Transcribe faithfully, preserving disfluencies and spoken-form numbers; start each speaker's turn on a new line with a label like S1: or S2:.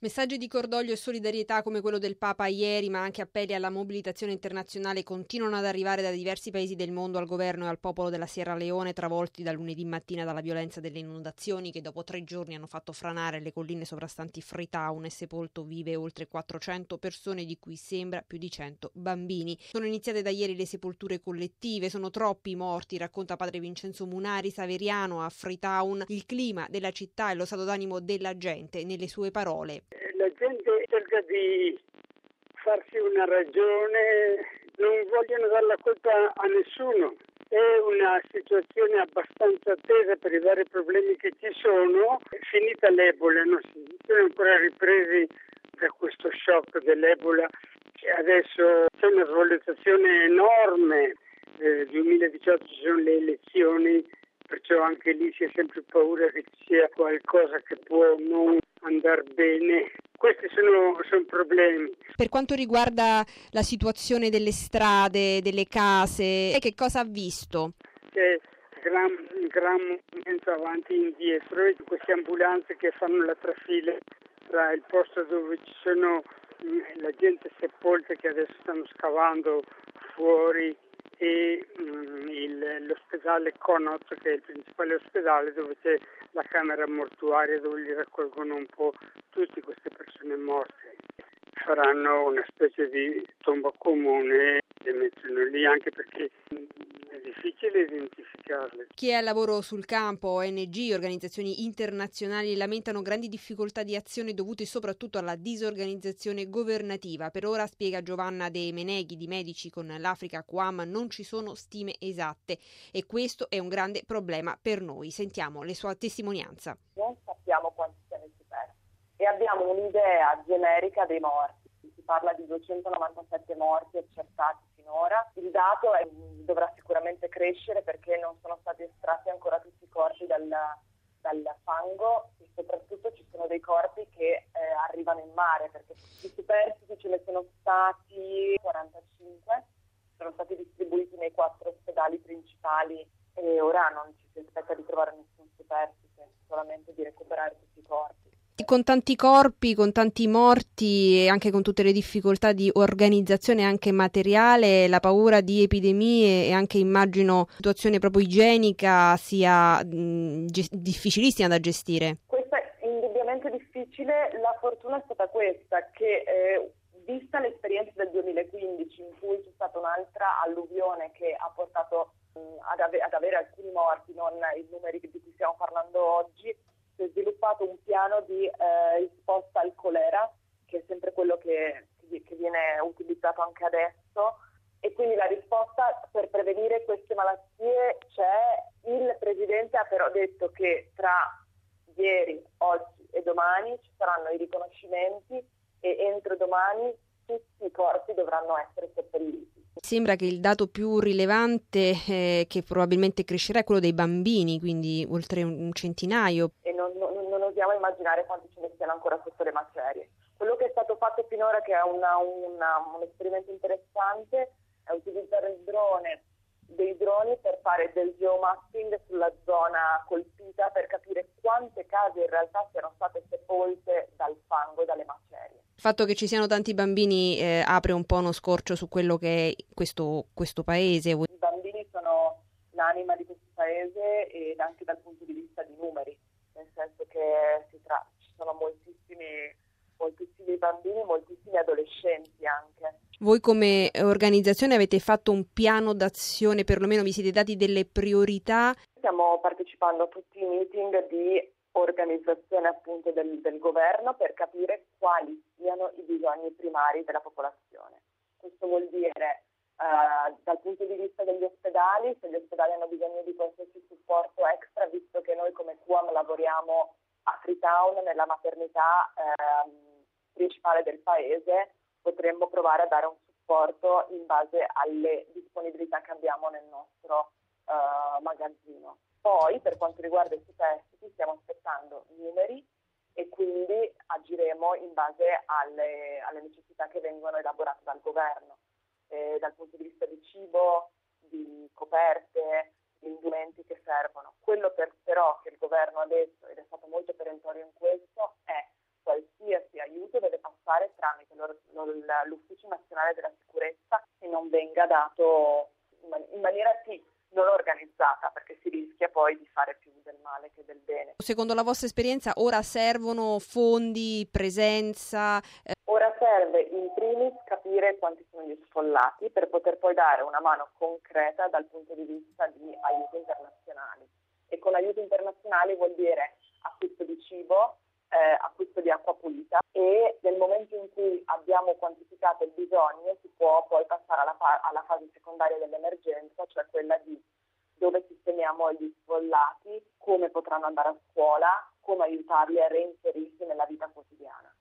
S1: Messaggi di cordoglio e solidarietà come quello del Papa ieri, ma anche appelli alla mobilitazione internazionale continuano ad arrivare da diversi paesi del mondo al governo e al popolo della Sierra Leone, travolti da lunedì mattina dalla violenza delle inondazioni che dopo tre giorni hanno fatto franare le colline sovrastanti Freetown e sepolto vive oltre quattrocento persone, di cui sembra più di cento bambini. Sono iniziate da ieri le sepolture collettive, sono troppi i morti, racconta padre Vincenzo Munari, saveriano a Freetown, il clima della città e lo stato d'animo della gente, nelle sue parole.
S2: La gente cerca di farsi una ragione, non vogliono dare la colpa a nessuno. È una situazione abbastanza tesa per i vari problemi che ci sono. È finita l'Ebola, non si sono ancora ripresi da questo shock dell'Ebola. Adesso c'è una svalutazione enorme. Nel duemiladiciotto ci sono le elezioni, perciò anche lì si ha sempre paura che ci sia qualcosa che può non andare bene. Questi sono, sono problemi.
S1: Per quanto riguarda la situazione delle strade, delle case, che cosa ha visto?
S2: C'è gran, gran movimento avanti e indietro, e queste ambulanze che fanno la trafila tra il posto dove ci sono la gente sepolta, che adesso stanno scavando fuori, e um, il, l'ospedale Connaught, che è il principale ospedale, dove c'è la camera mortuaria dove li raccolgono un po' tutte queste persone morte. Faranno una specie di tomba comune e mettono lì, anche perché è difficile identificarle.
S1: Chi è al lavoro sul campo, O N G, organizzazioni internazionali, lamentano grandi difficoltà di azione dovute soprattutto alla disorganizzazione governativa. Per ora, spiega Giovanna De Meneghi di Medici con l'Africa Q A M, non ci sono stime esatte e questo è un grande problema per noi. Sentiamo le sue testimonianza.
S3: Non sappiamo quanti siano i superstiti e abbiamo un'idea generica dei morti. Si parla di duecentonovantasette morti accertati finora. Il dato è, dovrà sicuramente crescere perché non sono stati estratti ancora tutti i corpi dal, dal fango, e soprattutto ci sono dei corpi che eh, arrivano in mare, perché i superstiti ce ne sono stati quarantacinque, sono stati distribuiti nei quattro ospedali principali e ora non ci si aspetta di trovare nessun superstite, solamente di recuperare tutti i corpi.
S1: Con tanti corpi, con tanti morti e anche con tutte le difficoltà di organizzazione anche materiale, la paura di epidemie e anche, immagino, situazione proprio igienica sia mh, gest- difficilissima da gestire.
S3: Questa è indubbiamente difficile. La fortuna è stata questa, che eh, vista l'esperienza del duemilaquindici, in cui c'è stata un'altra alluvione che ha portato mh, ad, ave- ad avere alcuni morti, non i numeri di cui stiamo parlando oggi, si è sviluppato un piano di eh, risposta al colera, che è sempre quello che, che viene utilizzato anche adesso, e quindi la risposta per prevenire queste malattie c'è. Il Presidente ha però detto che tra ieri, oggi e domani ci saranno i riconoscimenti e entro domani tutti i corpi dovranno essere seppelliti.
S1: Sembra che il dato più rilevante eh, che probabilmente crescerà è quello dei bambini, quindi oltre un centinaio.
S3: E non, non, non osiamo immaginare quanti ce ne siano ancora sotto le macerie. Quello che è stato fatto finora, che è una, una, un esperimento interessante, è utilizzare il drone, dei droni per fare del geomapping sulla zona colpita, per capire quante case in realtà siano state sepolte dal fango e dalle macerie.
S1: Il fatto che ci siano tanti bambini eh, apre un po' uno scorcio su quello che è questo, questo paese.
S3: I bambini sono l'anima di questo paese, e anche dal punto di vista di numeri, nel senso che si tra- ci sono moltissimi, moltissimi bambini, moltissimi adolescenti anche.
S1: Voi come organizzazione avete fatto un piano d'azione, perlomeno vi siete dati delle priorità?
S3: Stiamo partecipando a tutti i meeting di organizzazione appunto del, del governo per capire quali siano i bisogni primari della popolazione. Questo vuol dire uh, dal punto di vista degli ospedali, se gli ospedali hanno bisogno di qualsiasi supporto extra, visto che noi come Q A M lavoriamo a Freetown, nella maternità eh, principale del paese, potremmo provare a dare un supporto in base alle disponibilità che abbiamo nel nostro uh, magazzino. Poi, per quanto riguarda i superstiti, stiamo aspettando numeri e quindi agiremo in base alle, alle necessità che vengono elaborate dal governo, eh, dal punto di vista di cibo, di coperte, di indumenti che servono. Quello per, però che il governo ha detto, ed è stato molto perentorio in questo, è qualsiasi aiuto fare tramite l'Ufficio Nazionale della Sicurezza e non venga dato in maniera sì non organizzata, perché si rischia poi di fare più del male che del bene.
S1: Secondo la vostra esperienza ora servono fondi, presenza? Eh...
S3: Ora serve in primis capire quanti sono gli sfollati per poter poi dare una mano concreta dal punto di vista di aiuti internazionali. E con aiuti internazionali vuol dire acquisto di cibo, eh, acquisto di acqua pulita, e nel momento in cui abbiamo quantificato il bisogno si può poi passare alla, fa- alla fase secondaria dell'emergenza, cioè quella di dove sistemiamo gli sfollati, come potranno andare a scuola, come aiutarli a reinserirsi nella vita quotidiana.